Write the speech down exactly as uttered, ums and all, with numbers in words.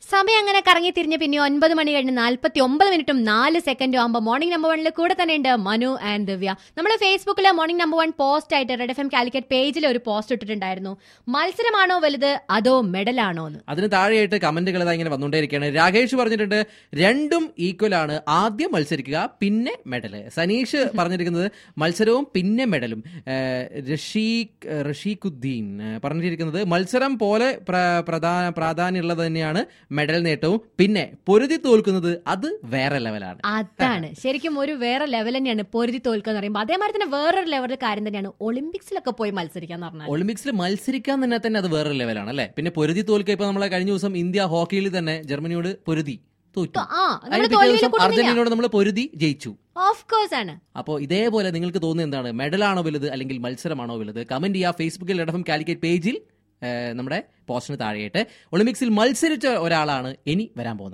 സമയം അങ്ങനെ കറങ്ങി തിരിഞ്ഞ് പിന്നെ ഒൻപത് മണി കഴിഞ്ഞ് നാൽപ്പത്തി ഒമ്പത് മിനിറ്റും നാല് സെക്കൻഡും ആകുമ്പോൾ മോർണിംഗ് നമ്പർ വണ്ണിൽ കൂടെ തന്നെ ഉണ്ട് മനു ആൻഡ് ദിവ്യ. നമ്മൾ ഫേസ്ബുക്കിലെ മോർണിംഗ് നമ്പർ വൺ പോസ്റ്റ് ആയിട്ട് റെഡ് എഫ് എം കാലിക്കറ്റ് പേജിൽ ഒരു പോസ്റ്റ് ഇട്ടിട്ടുണ്ടായിരുന്നു. മത്സരമാണോ വലുത് അതോ മെഡലാണോ എന്ന്. അതിന് താഴെയായിട്ട് കമന്റുകൾ ഇങ്ങനെ വന്നുകൊണ്ടേയിരിക്കുകയാണ്. രാകേഷ് പറഞ്ഞിട്ടുണ്ട് രണ്ടും ഈക്വൽ ആണ്, ആദ്യം മത്സരിക്കുക പിന്നെ മെഡല്. സനീഷ് പറഞ്ഞിരിക്കുന്നത് മത്സരവും പിന്നെ മെഡലും. റഷീഖ് റഷീഖുദ്ദീൻ പറഞ്ഞിരിക്കുന്നത് മത്സരം പോലെ പ്രാധാന്യമുള്ളത് തന്നെയാണ് മെഡൽ നേട്ടവും, പിന്നെ പൊരുതി തോൽക്കുന്നത് അത് വേറെ ലെവലാണ്. അതാണ് ശരിക്കും ഒരു വേറെ ലെവൽ തന്നെയാണ് പൊരുതി തോൽക്കുക എന്ന് പറയുമ്പോൾ. അതേമാതിരി തന്നെ വേറൊരു ലെവൽ കാര്യം തന്നെയാണ് ഒളിമ്പിക്സിലൊക്കെ പോയി മത്സരിക്കാന്ന് പറഞ്ഞാൽ. ഒളിമ്പിക്സിൽ മത്സരിക്കാൻ തന്നെ തന്നെ അത് വേറൊരു ലെവലാണ് അല്ലെ. പിന്നെ പൊരുതി തോൽക്കുക, ഇപ്പൊ നമ്മളെ കഴിഞ്ഞ ദിവസം ഇന്ത്യ ഹോക്കിയിൽ തന്നെ ജർമ്മനിയോട് പൊരുതി തോറ്റു, അർജന്റീനയോട് നമ്മൾ പൊരുതി ജയിച്ചു. ഓഫ് കോഴ്സ് ആണ്. അപ്പോൾ ഇതേപോലെ നിങ്ങൾക്ക് തോന്നുന്നത് എന്താണ്, മെഡലാണോ വലുത് അല്ലെങ്കിൽ മത്സരമാണോ വലുത്? കമന്റ് ചെയ്യുക ഫേസ്ബുക്കിൽ റെഡ് എഫ് എം കാലിക്കറ്റ് പേജിൽ. നമ്മുടെ പോസ്റ്റിന് താഴെയായിട്ട് ഒളിമ്പിക്സിൽ മത്സരിച്ച ഒരാളാണ് ഇനി വരാൻ പോകുന്നത്.